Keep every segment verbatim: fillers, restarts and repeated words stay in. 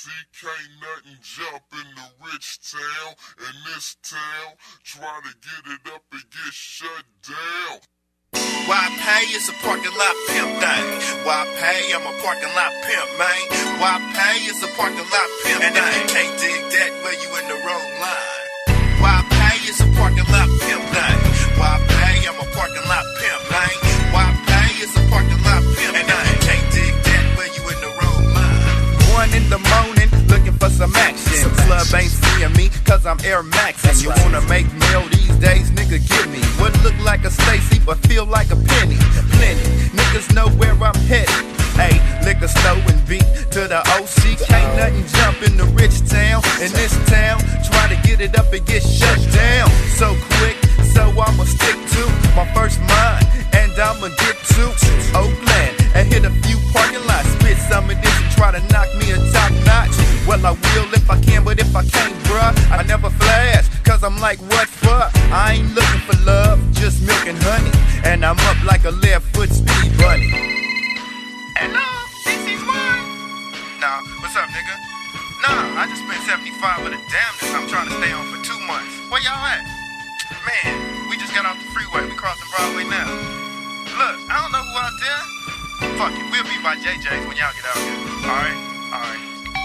see, can't nothing jump in the rich town. In this town, try to get it up and get shut down. Why pay is a parking lot pimp thing. Why pay, I'm a parking lot pimp, man. Why pay is a parking lot pimp thing. And if you can't dig that, well, you in the wrong line. Why pay is a parking lot pimp thing. Why pay, I'm a parking lot pimp, man. Why pay is a parking lot pimp thing. And if you can't dig that, well, you in the wrong line. One in the morning, looking for some action. Some club ain't seeing me, cause I'm Air Maxing. You right. Wanna make mail these days, nigga, give me what look like a Stacy, but feel like a penny. Plenty, niggas know where I'm headed. Hey, liquor store and beat to the O C. Can't nothing jump in the rich town. In this town, try to get it up and get shut down. So quick, so I'ma stick to my first mind. And I'ma get to Oakland and hit a few parking lots. Spit some of this and try to knock me a top notch. Well, I will if I can, but if I can't, bruh, I never flash, cause I'm like, what for? I ain't looking for love, just milk and honey. And I'm up like a left foot speed bunny. Hello, this is one. Nah, what's up, nigga? Nah, I just spent seventy-five for the damnness I'm trying to stay on for two months. Where y'all at? Man, we just got off the freeway, we crossing Broadway now. Look, I don't know who out there. Fuck it, we'll be by J J's when y'all get out here. Alright, alright.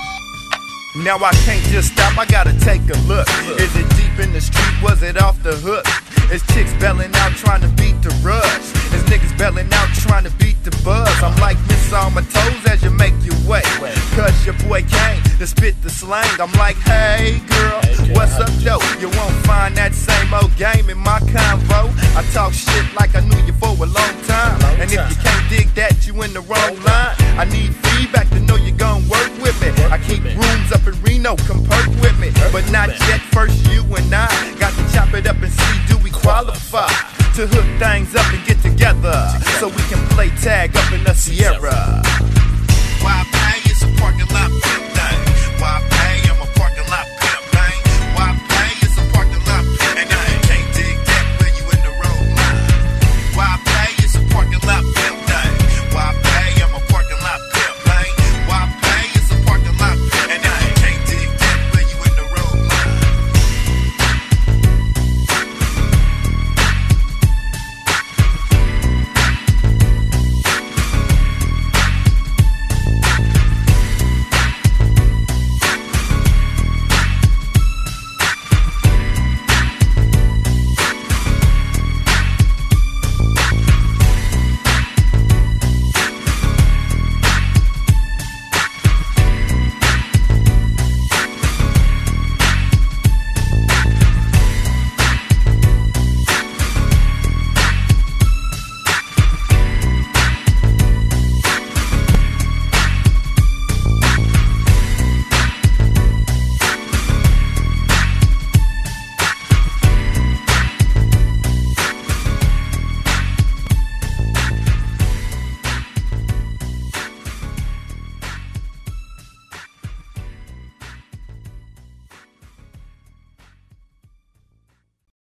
Now I can't just stop, I gotta take a look. Is it deep in the street, was it off the hook? Is chicks belling out trying to beat the rush? Is niggas belling out trying to beat the buzz? I'm like miss on my toes as you make your way. Cause your boy came to spit the slang. I'm like, hey girl, what's up, Joe? You won't find that same old game in my convo. I talk shit like I knew you for a long time. And if you can't dig that, you in the wrong line. I need feedback to know you gon' work with me. I keep rooms up in Reno, come perk with me. But not yet, first you and I got to chop it up and see, do we qualify to hook things up and get together so we can play tag up in the Sierra.